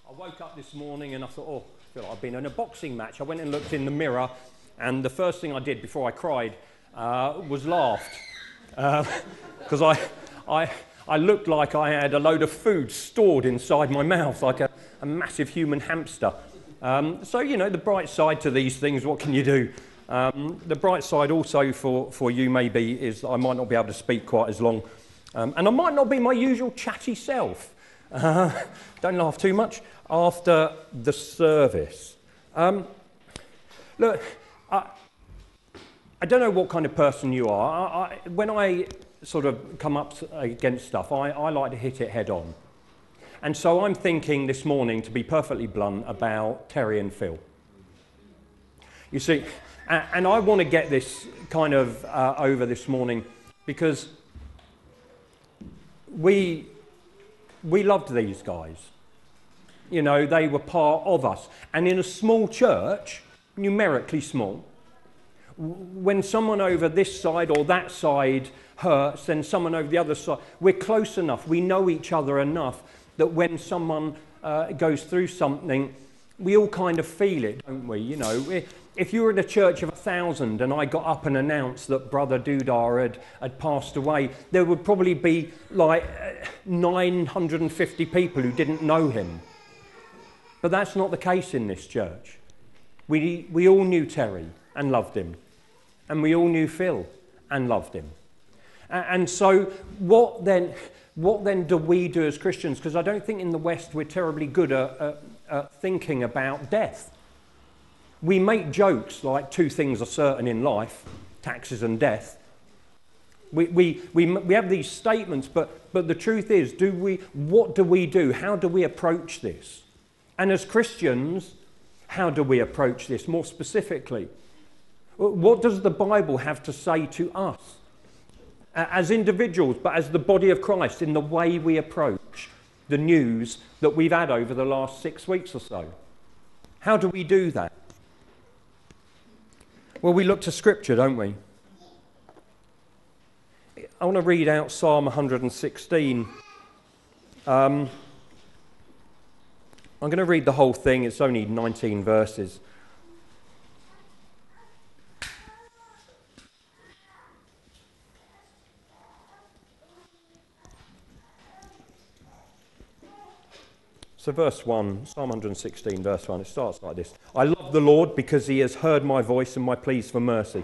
I woke up this morning and I thought, oh, I feel like I've been in a boxing match. I went and looked in the mirror, and the first thing I did before I cried was laughed. Because I looked like I had a load of food stored inside my mouth, like a massive human hamster. So, you know, the bright side to these things, what can you do? The bright side also for you maybe is I might not be able to speak quite as long. And I might not be my usual chatty self. Don't laugh too much. After the service. Look, I don't know what kind of person you are. When I sort of come up against stuff, I like to hit it head on. And so I'm thinking this morning, to be perfectly blunt, about Terry and Phil. You see, and I want to get this kind of over this morning because we loved these guys. You know, they were part of us. And in a small church, numerically small, when someone over this side or that side hurts, then someone over the other side, we're close enough, we know each other enough that when someone goes through something, we all kind of feel it, don't we? You know, if you were in a church of 1,000 and I got up and announced that Brother Dudar had passed away, there would probably be like 950 people who didn't know him. But that's not the case in this church. We all knew Terry and loved him. And we all knew Phil and loved him. And so what then do we do as Christians? Because I don't think in the West we're terribly good at thinking about death. We make jokes like two things are certain in life, taxes and death. We have these statements, but the truth is, what do we do? How do we approach this? And as Christians, how do we approach this more specifically? What does the Bible have to say to us as individuals, but as the body of Christ in the way we approach the news that we've had over the last 6 weeks or so? How do we do that? Well, we look to Scripture, don't we? I want to read out Psalm 116. I'm going to read the whole thing. It's only 19 verses. So verse 1, Psalm 116, verse 1, it starts like this. I love the Lord because he has heard my voice and my pleas for mercy.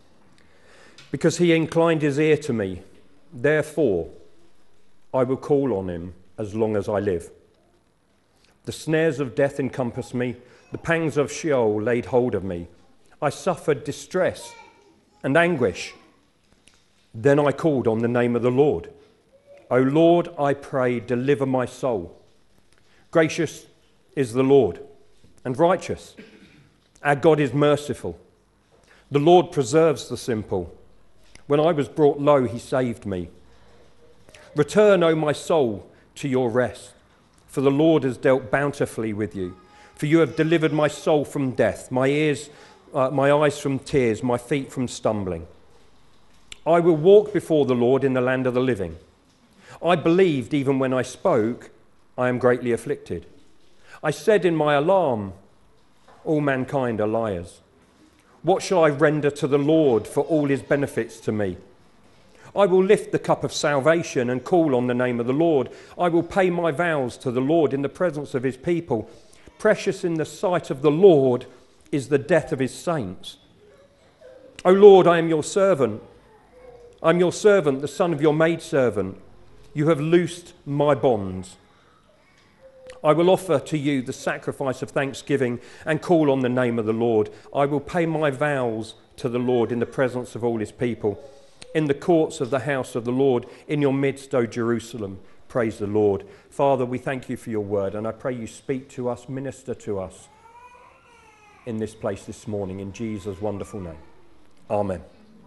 Because he inclined his ear to me. Therefore, I will call on him as long as I live. The snares of death encompassed me. The pangs of Sheol laid hold of me. I suffered distress and anguish. Then I called on the name of the Lord. O Lord, I pray, deliver my soul. Gracious is the Lord and righteous. Our God is merciful. The Lord preserves the simple. When I was brought low, he saved me. Return, O my soul, to your rest, for the Lord has dealt bountifully with you. For you have delivered my soul from death, my eyes from tears, my feet from stumbling. I will walk before the Lord in the land of the living. I believed even when I spoke, I am greatly afflicted. I said in my alarm, all mankind are liars. What shall I render to the Lord for all his benefits to me? I will lift the cup of salvation and call on the name of the Lord. I will pay my vows to the Lord in the presence of his people. Precious in the sight of the Lord is the death of his saints. O Lord, I am your servant. I am your servant, the son of your maidservant. You have loosed my bonds. I will offer to you the sacrifice of thanksgiving and call on the name of the Lord. I will pay my vows to the Lord in the presence of all his people. In the courts of the house of the Lord, in your midst, O Jerusalem, praise the Lord. Father, we thank you for your word, and I pray you speak to us, minister to us in this place this morning, in Jesus' wonderful name. Amen.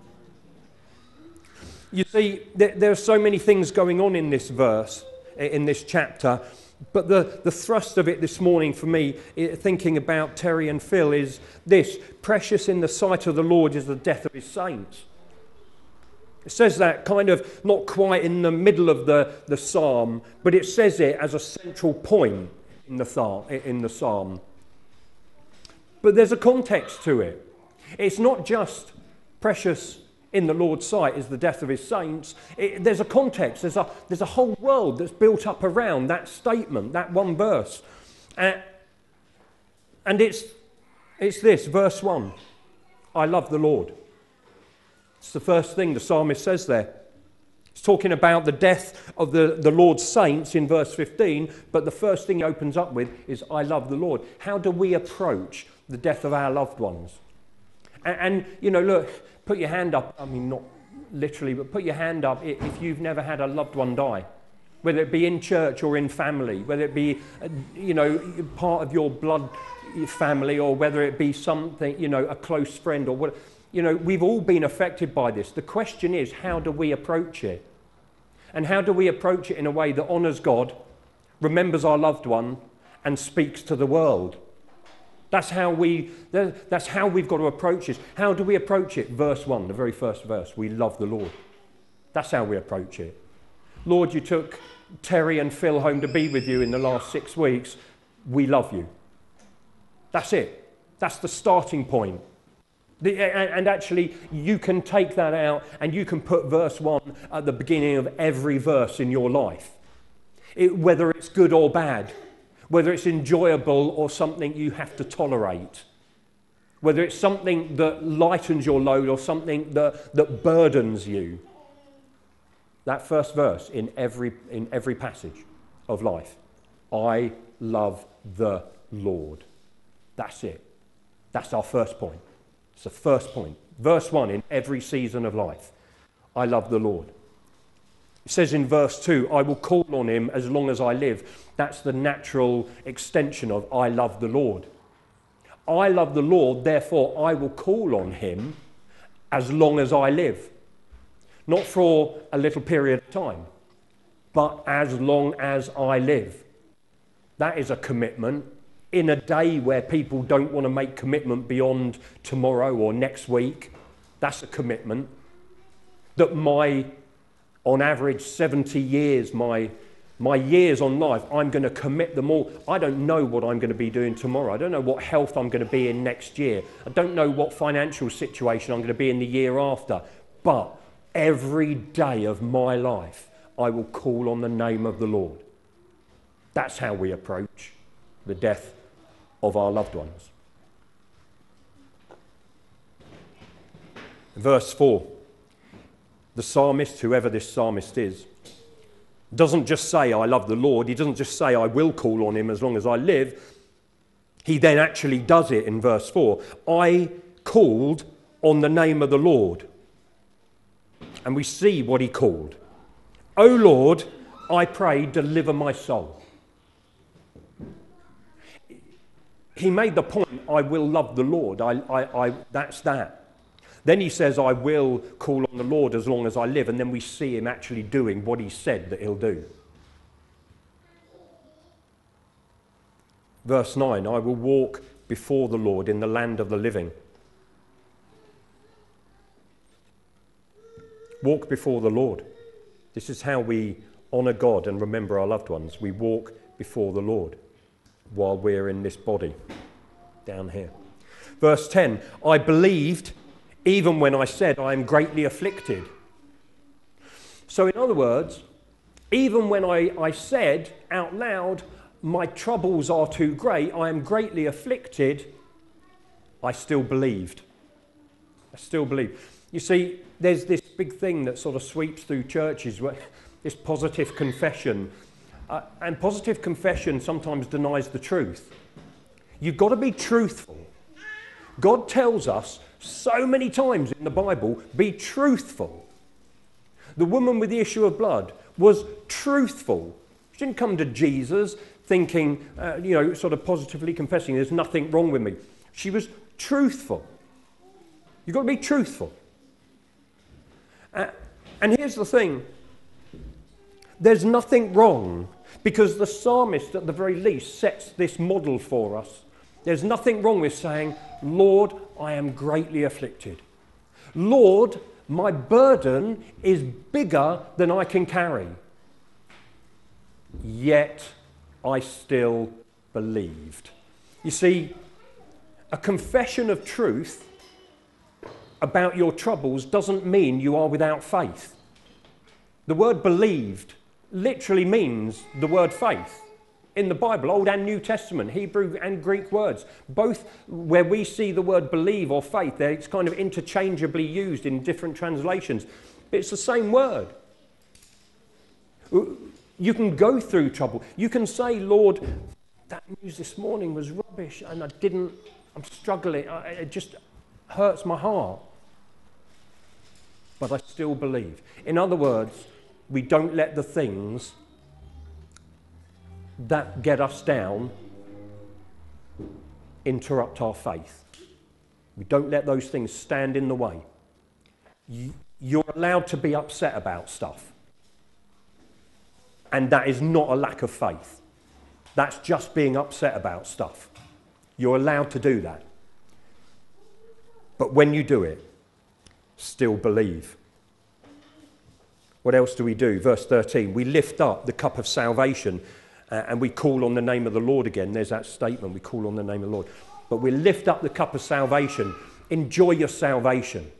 You see, there are so many things going on in this verse, in this chapter, but the thrust of it this morning for me, thinking about Terry and Phil, is this: precious in the sight of the Lord is the death of his saints. It says that kind of not quite in the middle of the psalm, but it says it as a central point in the psalm. But there's a context to it. It's not just precious in the Lord's sight is the death of his saints. There's a context. There's a whole world that's built up around that statement, that one verse. And it's this, verse 1. I love the Lord. It's the first thing the psalmist says there. It's talking about the death of the Lord's saints in verse 15, but the first thing he opens up with is, I love the Lord. How do we approach the death of our loved ones? And you know, look, put your hand up. I mean, not literally, but put your hand up if you've never had a loved one die, whether it be in church or in family, whether it be, you know, part of your blood family, or whether it be something, you know, a close friend or what. You know, we've all been affected by this. The question is, how do we approach it? And how do we approach it in a way that honours God, remembers our loved one, and speaks to the world? That's how we've got to approach this. How do we approach it? Verse 1, the very first verse. We love the Lord. That's how we approach it. Lord, you took Terry and Phil home to be with you in the last 6 weeks. We love you. That's it. That's the starting point. And actually, you can take that out and you can put verse 1 at the beginning of every verse in your life. Whether it's good or bad, whether it's enjoyable or something you have to tolerate, whether it's something that lightens your load or something that burdens you. That first verse in every passage of life. I love the Lord. That's it. That's our first point. It's the first point. Verse 1 in every season of life. I love the Lord. It says in verse 2, I will call on him as long as I live. That's the natural extension of I love the Lord. I love the Lord, therefore I will call on him as long as I live. Not for a little period of time, but as long as I live. That is a commitment. In a day where people don't want to make commitment beyond tomorrow or next week, that's a commitment. That on average, 70 years, my years on life, I'm going to commit them all. I don't know what I'm going to be doing tomorrow. I don't know what health I'm going to be in next year. I don't know what financial situation I'm going to be in the year after. But every day of my life, I will call on the name of the Lord. That's how we approach the death of our loved ones. Verse 4, the psalmist, whoever this psalmist is, doesn't just say, I love the Lord. He doesn't just say, I will call on him as long as I live. He then actually does it in verse 4. I called on the name of the Lord. And we see what he called. O Lord, I pray, deliver my soul. He made the point, I will love the Lord. That's that. Then he says, I will call on the Lord as long as I live. And then we see him actually doing what he said that he'll do. Verse 9, I will walk before the Lord in the land of the living. Walk before the Lord. This is how we honour God and remember our loved ones. We walk before the Lord while we're in this body down here. Verse 10, I believed even when I said I am greatly afflicted. So in other words, even when I said out loud, my troubles are too great, I am greatly afflicted, I still believed. I still believe. You see, there's this big thing that sort of sweeps through churches, where this positive confession. And positive confession sometimes denies the truth. You've got to be truthful. God tells us so many times in the Bible, be truthful. The woman with the issue of blood was truthful. She didn't come to Jesus thinking, sort of positively confessing, there's nothing wrong with me. She was truthful. You've got to be truthful. And here's the thing. There's nothing wrong, because the psalmist at the very least sets this model for us. There's nothing wrong with saying, Lord, I am greatly afflicted. Lord, my burden is bigger than I can carry. Yet I still believed. You see, a confession of truth about your troubles doesn't mean you are without faith. The word believed literally means the word faith. In the Bible, Old and New Testament, Hebrew and Greek words, both where we see the word believe or faith, it's kind of interchangeably used in different translations. But it's the same word. You can go through trouble. You can say, Lord, that news this morning was rubbish and I'm struggling. It just hurts my heart. But I still believe. In other words, we don't let the things that get us down interrupt our faith. We don't let those things stand in the way. You're allowed to be upset about stuff. And that is not a lack of faith. That's just being upset about stuff. You're allowed to do that. But when you do it, still believe. What else do we do? Verse 13, we lift up the cup of salvation and we call on the name of the Lord again. There's that statement, we call on the name of the Lord. But we lift up the cup of salvation. Enjoy your salvation.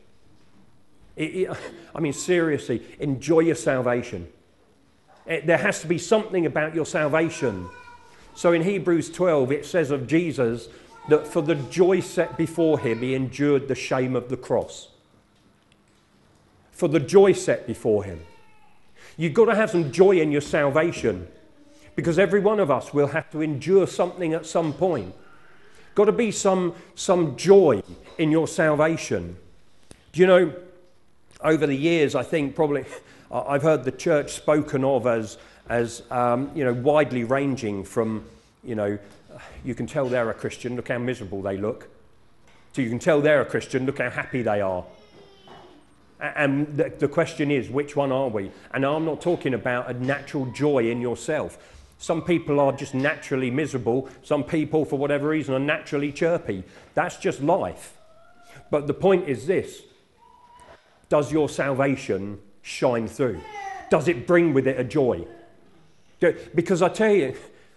Seriously, enjoy your salvation. There has to be something about your salvation. So in Hebrews 12, it says of Jesus that for the joy set before him, he endured the shame of the cross. For the joy set before him. You've got to have some joy in your salvation, because every one of us will have to endure something at some point. Got to be some joy in your salvation. Do you know, over the years, I think probably I've heard the church spoken of as widely ranging from, you can tell they're a Christian, look how miserable they look, to you can tell they're a Christian, look how happy they are. And the question is, which one are we? And I'm not talking about a natural joy in yourself. Some people are just naturally miserable. Some people, for whatever reason, are naturally chirpy. That's just life. But the point is this: does your salvation shine through? Does it bring with it a joy? Because I tell you,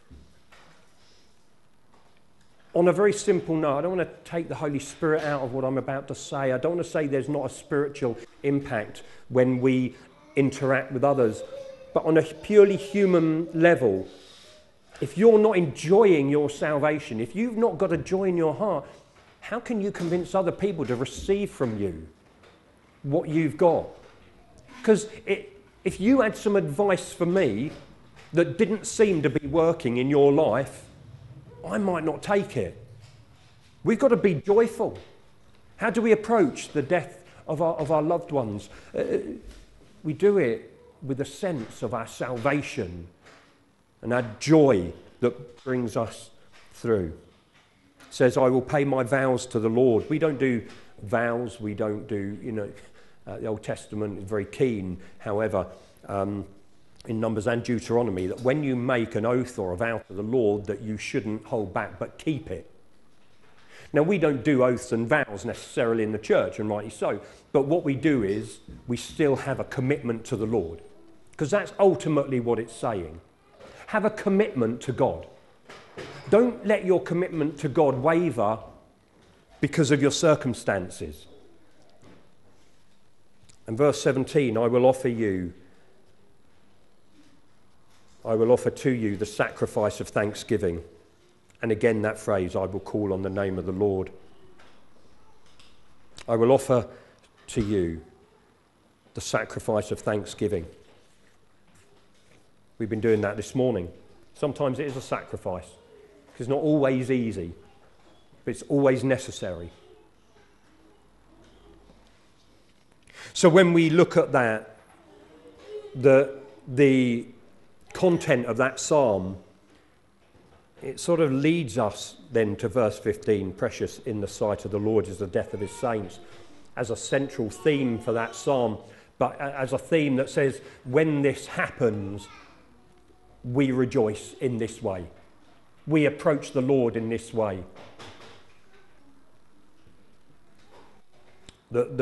on a very simple note, I don't want to take the Holy Spirit out of what I'm about to say. I don't want to say there's not a spiritual impact when we interact with others. But on a purely human level, if you're not enjoying your salvation, if you've not got a joy in your heart, how can you convince other people to receive from you what you've got? Because if you had some advice for me that didn't seem to be working in your life, I might not take it. We've got to be joyful. How do we approach the death of our loved ones? We do it with a sense of our salvation and our joy that brings us through. It says, I will pay my vows to the Lord. We don't do vows. We don't do, the Old Testament is very keen, however, in Numbers and Deuteronomy, that when you make an oath or a vow to the Lord, that you shouldn't hold back, but keep it. Now, we don't do oaths and vows necessarily in the church, and rightly so, but what we do is we still have a commitment to the Lord, because that's ultimately what it's saying. Have a commitment to God. Don't let your commitment to God waver because of your circumstances. And verse 17, I will offer to you the sacrifice of thanksgiving. And again, that phrase, I will call on the name of the Lord. I will offer to you the sacrifice of thanksgiving. We've been doing that this morning. Sometimes it is a sacrifice, because it's not always easy, but it's always necessary. So when we look at that, the content of that psalm, it sort of leads us then to verse 15, precious in the sight of the Lord is the death of his saints, as a central theme for that psalm, but as a theme that says, when this happens, we rejoice in this way. We approach the Lord in this way. Not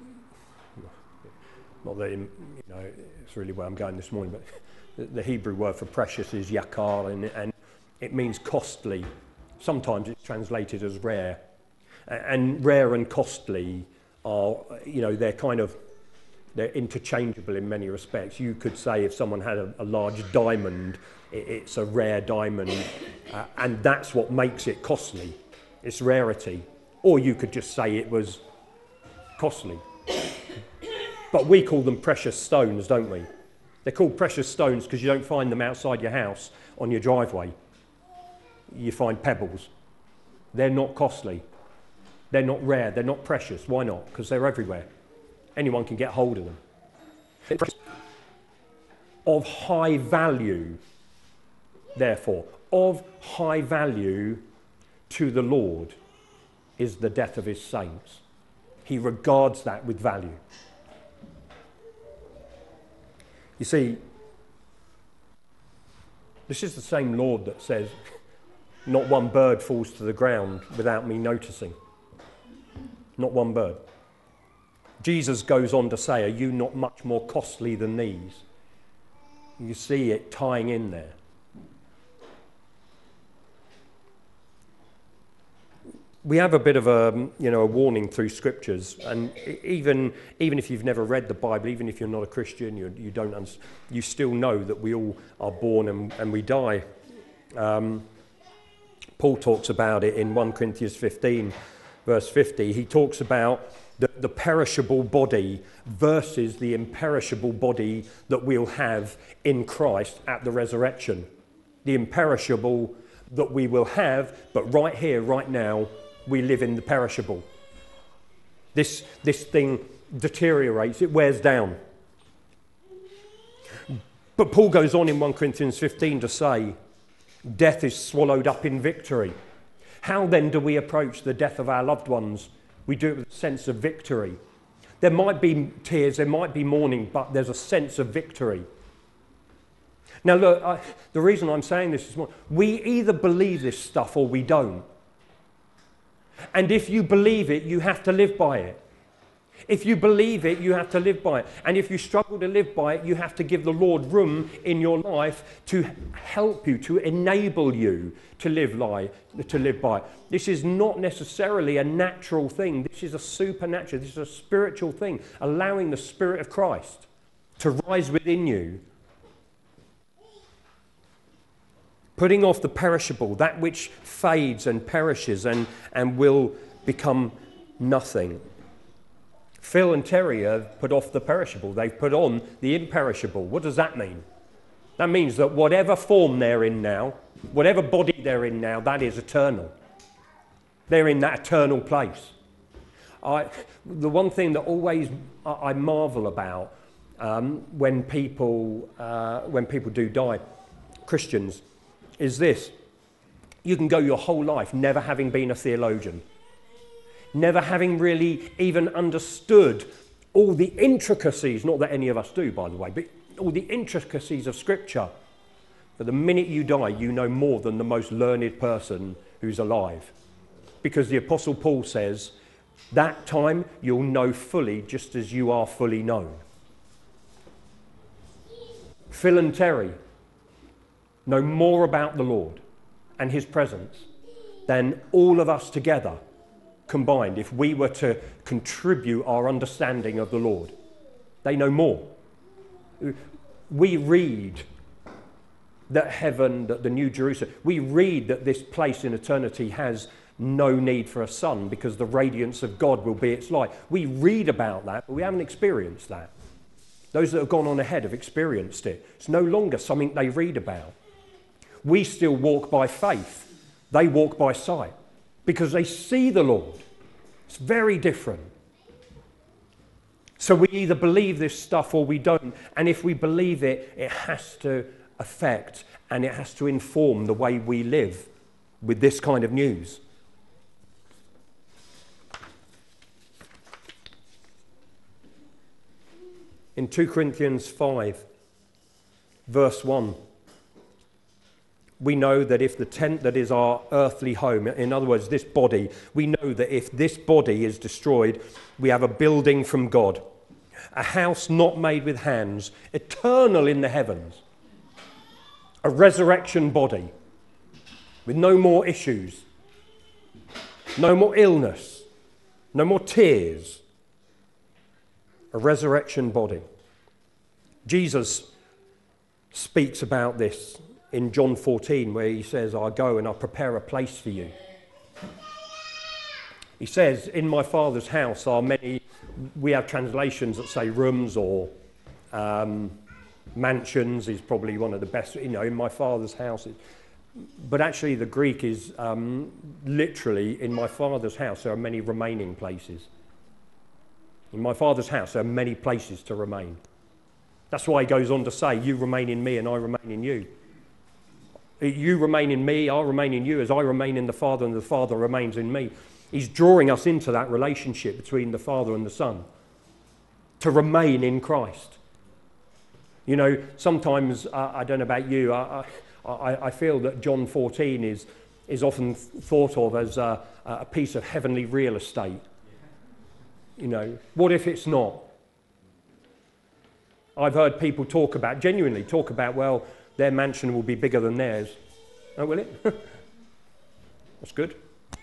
that, it's really where I'm going this morning, but the Hebrew word for precious is yakar, and it means costly. Sometimes it's translated as rare. And rare and costly are, they're interchangeable in many respects. You could say if someone had a large diamond, it's a rare diamond, and that's what makes it costly. It's rarity. Or you could just say it was costly. But we call them precious stones, don't we? They're called precious stones because you don't find them outside your house on your driveway. You find pebbles. They're not costly. They're not rare. They're not precious. Why not? Because they're everywhere. Anyone can get hold of them. Of high value, therefore, of high value to the Lord is the death of his saints. He regards that with value. You see, this is the same Lord that says, not one bird falls to the ground without me noticing. Not one bird. Jesus goes on to say, are you not much more costly than these? You see it tying in there. We have a bit of a warning through scriptures, and even if you've never read the Bible, even if you're not a Christian, you still know that we all are born and we die. Paul talks about it in 1 Corinthians 15, verse 50. He talks about the perishable body versus the imperishable body that we'll have in Christ at the resurrection. The imperishable that we will have, but right here, right now, we live in the perishable. This thing deteriorates, it wears down. But Paul goes on in 1 Corinthians 15 to say, death is swallowed up in victory. How then do we approach the death of our loved ones? We do it with a sense of victory. There might be tears, there might be mourning, but there's a sense of victory. Now look, the reason I'm saying this morning, we either believe this stuff or we don't. And if you believe it, you have to live by it. If you believe it, you have to live by it. And if you struggle to live by it, you have to give the Lord room in your life to help you, to enable you to live by it. This is not necessarily a natural thing. This is a supernatural, this is a spiritual thing. Allowing the Spirit of Christ to rise within you. Putting off the perishable, that which fades and perishes and will become nothing. Phil and Terry have put off the perishable. They've put on the imperishable. What does that mean? That means that whatever form they're in now, whatever body they're in now, that is eternal. They're in that eternal place. The one thing that always I marvel about when people do die, Christians, is this. You can go your whole life never having been a theologian, never having really even understood all the intricacies, not that any of us do, by the way, but all the intricacies of Scripture. But the minute you die, you know more than the most learned person who's alive. Because the Apostle Paul says, that time you'll know fully just as you are fully known. Phil and Terry know more about the Lord and his presence than all of us together combined if we were to contribute our understanding of the Lord. They know more. We read that heaven, that the New Jerusalem, we read that this place in eternity has no need for a sun because the radiance of God will be its light. We read about that, but we haven't experienced that. Those that have gone on ahead have experienced it. It's no longer something they read about. We still walk by faith. They walk by sight because they see the Lord. It's very different. So we either believe this stuff or we don't. And if we believe it, it has to affect and it has to inform the way we live with this kind of news. In 2 Corinthians 5, verse 1, we know that if the tent that is our earthly home, in other words, this body, we know that if this body is destroyed, we have a building from God, a house not made with hands, eternal in the heavens, a resurrection body. with no more issues, no more illness, no more tears. A resurrection body. Jesus speaks about this in John 14, where he says, I go and I prepare a place for you. He says, in my Father's house are many, we have translations that say rooms or mansions is probably one of the best, in my Father's house. But actually the Greek is literally, in my Father's house there are many remaining places. In my Father's house there are many places to remain. That's why he goes on to say, you remain in me and I remain in you. You remain in me, I remain in you, as I remain in the Father and the Father remains in me. He's drawing us into that relationship between the Father and the Son, to remain in Christ. Sometimes, I don't know about you, I feel that John 14 is often thought of as a piece of heavenly real estate. What if it's not? I've heard people genuinely talk about, well, their mansion will be bigger than theirs. Oh, will it? That's good.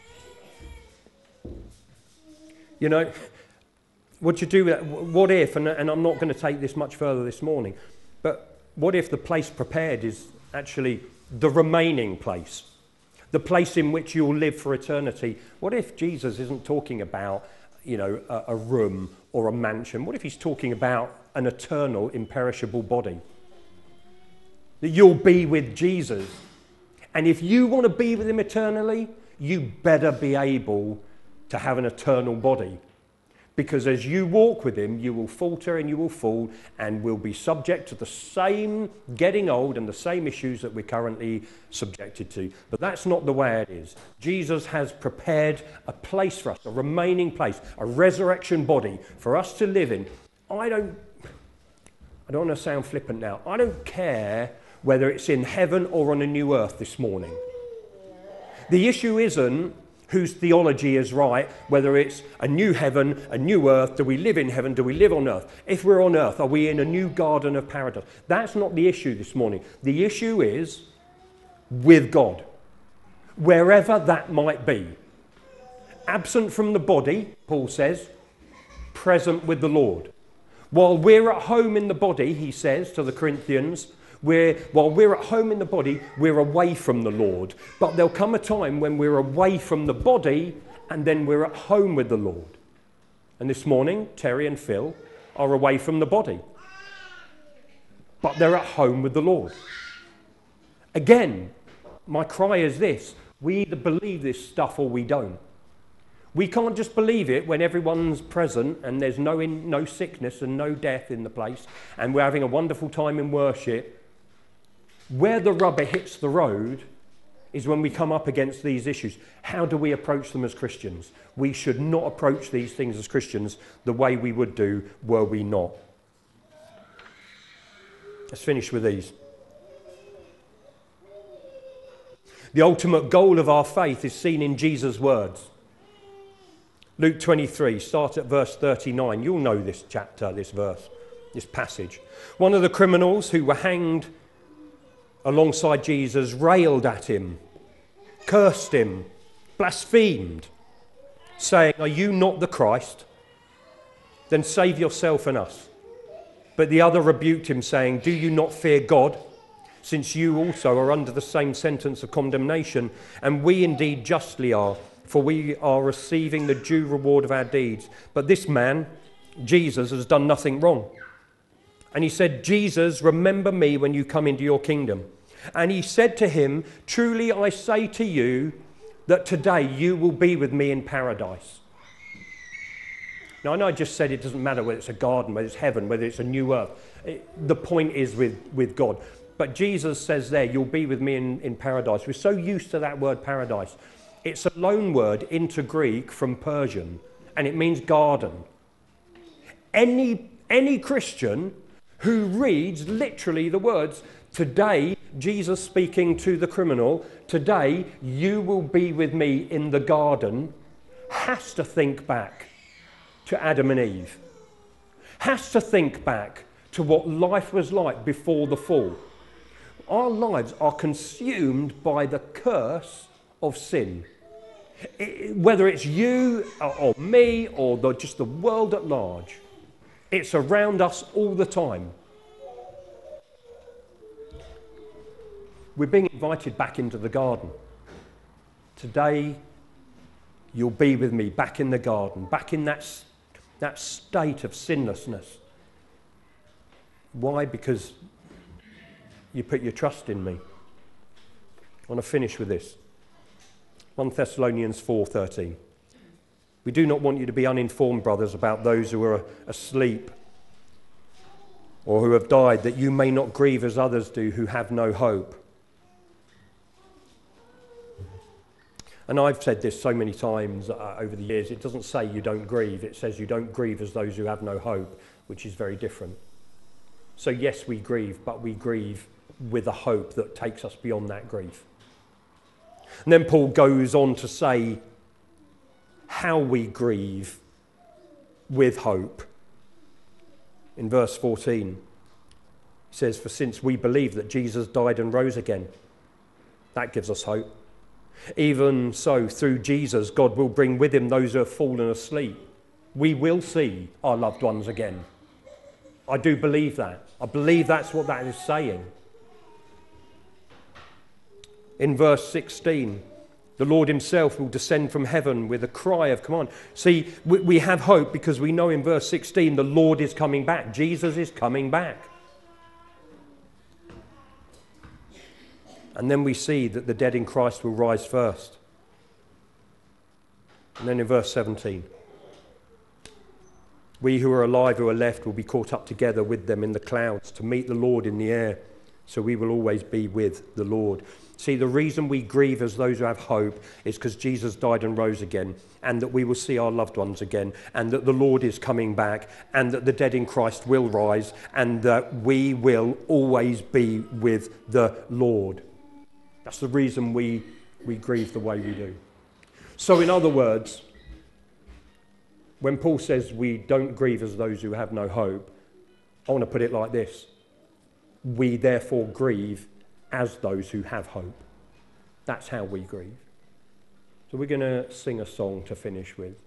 What do you do with that? What if, and I'm not going to take this much further this morning, but what if the place prepared is actually the remaining place, the place in which you'll live for eternity? What if Jesus isn't talking about, a room or a mansion? What if he's talking about an eternal, imperishable body? That you'll be with Jesus. And if you want to be with him eternally, you better be able to have an eternal body. Because as you walk with him, you will falter and you will fall and will be subject to the same getting old and the same issues that we're currently subjected to. But that's not the way it is. Jesus has prepared a place for us, a remaining place, a resurrection body for us to live in. I don't want to sound flippant now. I don't care whether it's in heaven or on a new earth this morning. The issue isn't whose theology is right, whether it's a new heaven, a new earth, do we live in heaven, do we live on earth? If we're on earth, are we in a new garden of paradise? That's not the issue this morning. The issue is with God, wherever that might be. Absent from the body, Paul says, present with the Lord. While we're at home in the body, he says to the Corinthians, while we're at home in the body, we're away from the Lord. But there'll come a time when we're away from the body and then we're at home with the Lord. And this morning, Terry and Phil are away from the body. But they're at home with the Lord. Again, my cry is this: we either believe this stuff or we don't. We can't just believe it when everyone's present and there's no sickness and no death in the place and we're having a wonderful time in worship. Where the rubber hits the road is when we come up against these issues. How do we approach them as Christians? We should not approach these things as Christians the way we would do were we not. Let's finish with these. The ultimate goal of our faith is seen in Jesus' words. Luke 23, start at verse 39. You'll know this chapter, this verse, this passage. One of the criminals who were hanged alongside Jesus railed at him, cursed him, blasphemed, saying, "Are you not the Christ? Then save yourself and us." But the other rebuked him, saying, "Do you not fear God, since you also are under the same sentence of condemnation? And we indeed justly are, for we are receiving the due reward of our deeds. But this man, Jesus, has done nothing wrong." And he said, "Jesus, remember me when you come into your kingdom." And he said to him, "Truly I say to you that today you will be with me in paradise." Now I know I just said it doesn't matter whether it's a garden, whether it's heaven, whether it's a new earth. The point is with God. But Jesus says there, you'll be with me in paradise. We're so used to that word paradise. It's a loan word into Greek from Persian, and it means garden. Any Christian who reads literally the words, today, Jesus speaking to the criminal, today you will be with me in the garden, has to think back to Adam and Eve. Has to think back to what life was like before the fall. Our lives are consumed by the curse of sin. Whether it's you or me or just the world at large, it's around us all the time. We're being invited back into the garden. Today, you'll be with me back in the garden, back in that state of sinlessness. Why? Because you put your trust in me. I want to finish with this. 1 Thessalonians 4:13. We do not want you to be uninformed, brothers, about those who are asleep or who have died, that you may not grieve as others do who have no hope. And I've said this so many times over the years, it doesn't say you don't grieve, it says you don't grieve as those who have no hope, which is very different. So yes, we grieve, but we grieve with a hope that takes us beyond that grief. And then Paul goes on to say how we grieve with hope. In verse 14, he says, "For since we believe that Jesus died and rose again," that gives us hope. "Even so, through Jesus, God will bring with him those who have fallen asleep." We will see our loved ones again. I do believe that. I believe that's what that is saying. In verse 16, the Lord himself will descend from heaven with a cry of command. See, we have hope because we know in verse 16 the Lord is coming back. Jesus is coming back. And then we see that the dead in Christ will rise first. And then in verse 17, we who are alive, who are left, will be caught up together with them in the clouds to meet the Lord in the air. So we will always be with the Lord. See, the reason we grieve as those who have hope is because Jesus died and rose again, and that we will see our loved ones again, and that the Lord is coming back, and that the dead in Christ will rise, and that we will always be with the Lord. That's the reason we grieve the way we do. So in other words, when Paul says we don't grieve as those who have no hope, I want to put it like this. We therefore grieve as those who have hope. That's how we grieve. So we're going to sing a song to finish with.